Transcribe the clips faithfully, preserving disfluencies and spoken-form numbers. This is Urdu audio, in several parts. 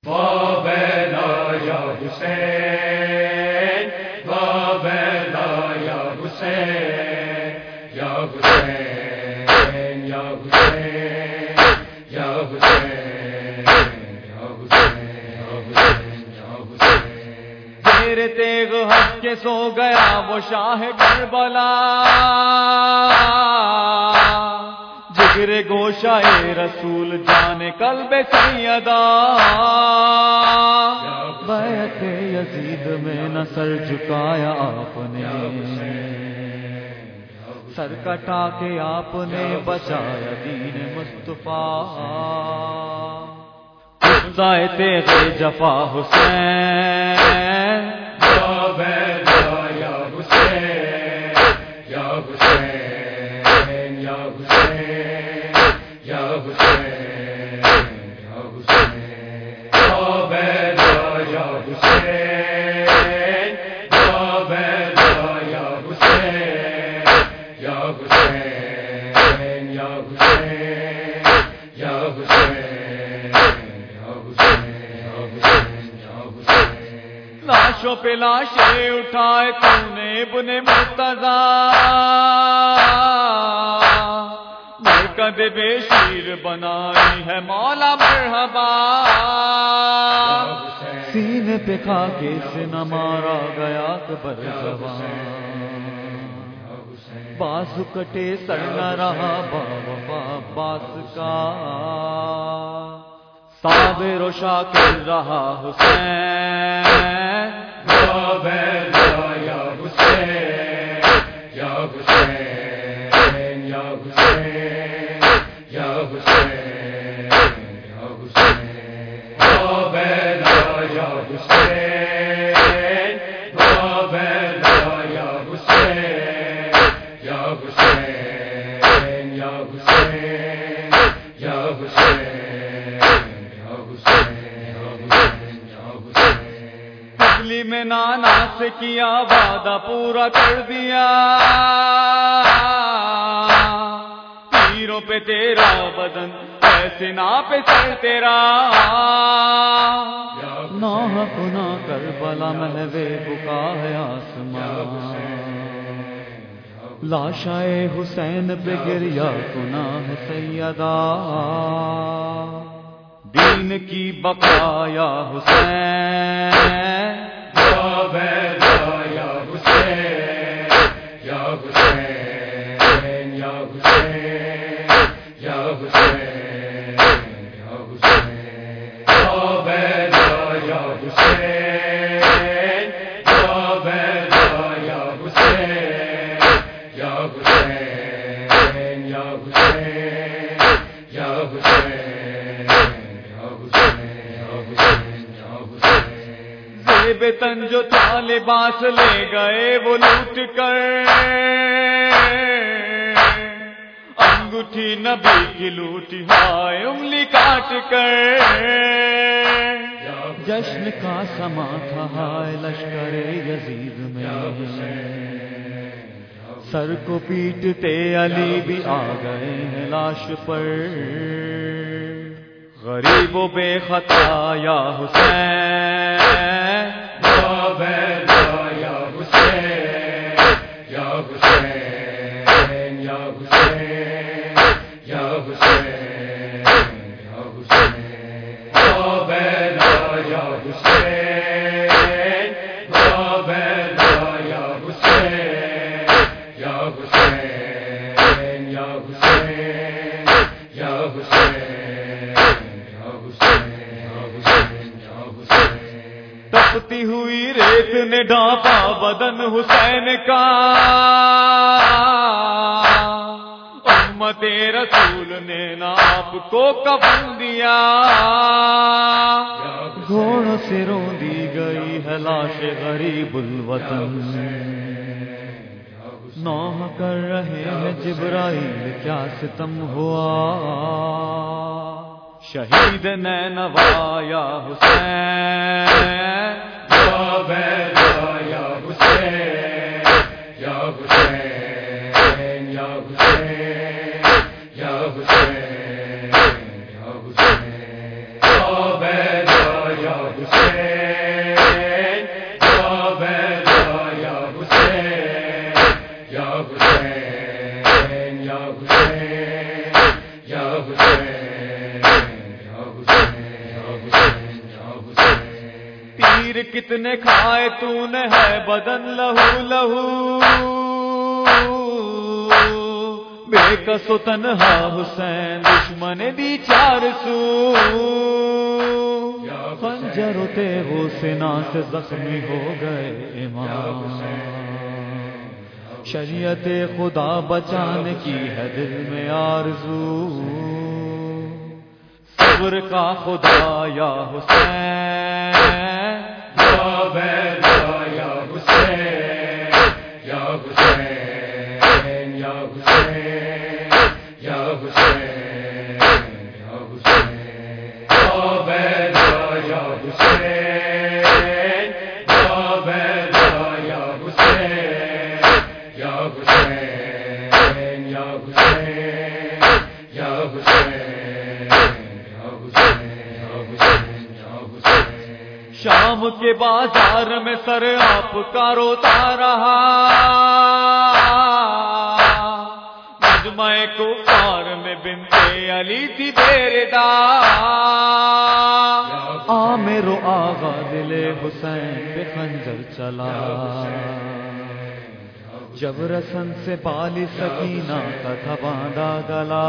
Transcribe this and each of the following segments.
وابیلا یا حسین وابیلا یا حسین یا حسین یا حسین یا حسین یا حسین یا حسین تیرے تیغ ہنس کے سو گیا وہ شاہ کربلا، جگر گوشہ رسول جان قلب سیدہ، بیعت یزید میں نہ سر جھکایا آپ نے، سر کٹا کے آپ نے بچایا دین مصطفیٰ، قصہ تیغ جفا حسین وابیلا یا حسین یا حسین یا حسین یا حسین یا حسین وابیلا یا حسین وابیلا یا حسین یا حسین یا حسین یا حسین لاشوں پہ لاشیں اٹھائے تو نے ابن مرتضیٰ، مرکز بے شیر بنائی ہے مولا مرحبا، سینے پہ خاکے سے نہ مارا گیا اکبر جوان، بازو کٹے سر نہ رہا بابا عباس کا، صابر و شاکر رہا حسین وابیلا یا حسین یا حسین یا حسین یا حسین یا حسین وابیلا یا حسین وابیلا یا حسین یا حسین یا حسین یا حسین میں نانا سے کیا وعدہ پورا کر دیا، تیروں پہ تیرا بدن ایسے ناپ سر تیرا، نوح کنا کربلا محوے بکا ہے آسمان، لاشائے حسین پہ گریا کنا ہے سیدہ، دین کی بقایا حسین وابیلا یا حسین یا حسین یا حسین یا حسین یا حسین وابیلا یا حسین وابیلا یا حسین یا حسین یا حسین یا حسین بے تن جو تھا لباس لے گئے وہ لوٹ کر، انگوٹھی نبی کی لوٹی ہائے انگلی کاٹ کر، جشن کا سما تھا ہائے لشکر یزید میں، سر کو پیٹتے علی بھی آ گئے ہیں لاش پر، غریب و بے خطا یا حسین وابیلا یا حسین یا حسین یا حسین یا حسین یا حسین وابیلا یا حسین وابیلا یا حسین یا حسین یا حسین یا حسین تپتی ہوئی ریت نے ڈھانپا بدن حسین کا، امت رسول نے نہ آپ کو کفن دیا، گھوڑوں سے روندی گئی ہے لاش غریب الوطن، نوح کر رہے ہیں جبرائیل کیا ستم ہوا، شہید نینوا یا حسین وابیلا یا حسین یا حسین یا حسین یا حسین یا حسین وابیلا تیر کتنے کھائے تو نے ہے بدن لہو لہو، بے کس و تنہا حسین دشمن دی چار سو، خنجر و تیغ و سنا سے زخمی ہو گئے امام، شریعت خدا بچانے کی ہے دل میں آرزو، صبر کا خدا یا حسین، یا بیدا یا حسین، یا حسین یا حسین یا حسین یا حسین، یا بیدا یا حسین، یا بیدا یا حسین، یا حسین یا حسین یا حسین، شام کے بازار میں سر آپ کا روتا رہا، مجمع کفار میں بنت علی تھی بیردار، عامر و آغا دل حسین پہ خنجر چلا، جب رسن سے بالی سکینہ کا تھا باندھا گلا،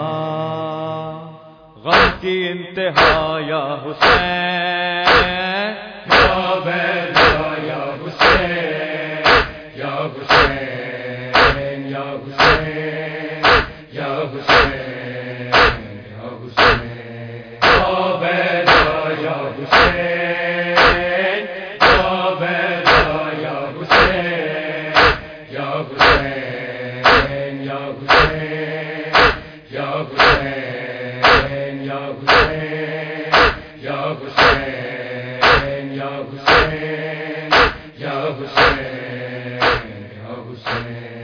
غم کی انتہا یا حسین، یا بیدا یا حسین، یا حسین یا حسین یا حسین یا حسین، یا بیدا یا حسین، یا بیدا یا حسین، یا حسین یا حسین یا حسین یا حسین یا حسین یا حسین یا حسین یا حسین۔